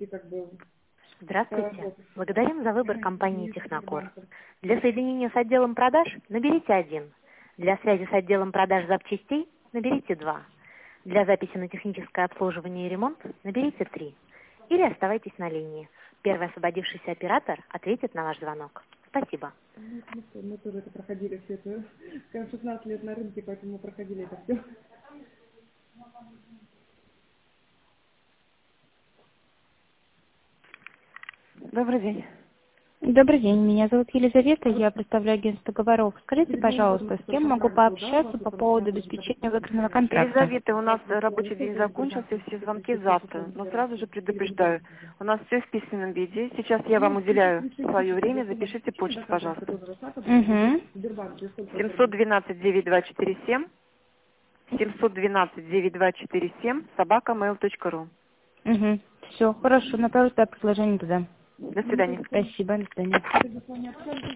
Здравствуйте. Благодарим за выбор компании Технокор. Для соединения с отделом продаж наберите 1. Для связи с отделом продаж запчастей наберите 2. Для записи на техническое обслуживание и ремонт наберите 3. Или оставайтесь на линии. Первый освободившийся оператор ответит на ваш звонок. Спасибо. Мы тоже это проходили, все это, скажем, 16 лет на рынке, поэтому мы проходили это все. Добрый день. Добрый день, меня зовут Елизавета, я представляю агентство договоров. Скажите, пожалуйста, с кем могу пообщаться по поводу обеспечения выигранного контракта? Елизавета, у нас рабочий день закончился, все звонки завтра. Но сразу же предупреждаю, у нас все в письменном виде. Сейчас я вам уделяю свое время, запишите почту, пожалуйста. 712-9247, 712-9247, @mail.ru. Все, хорошо, направлю туда предложение туда. До свидания. Спасибо, до свидания.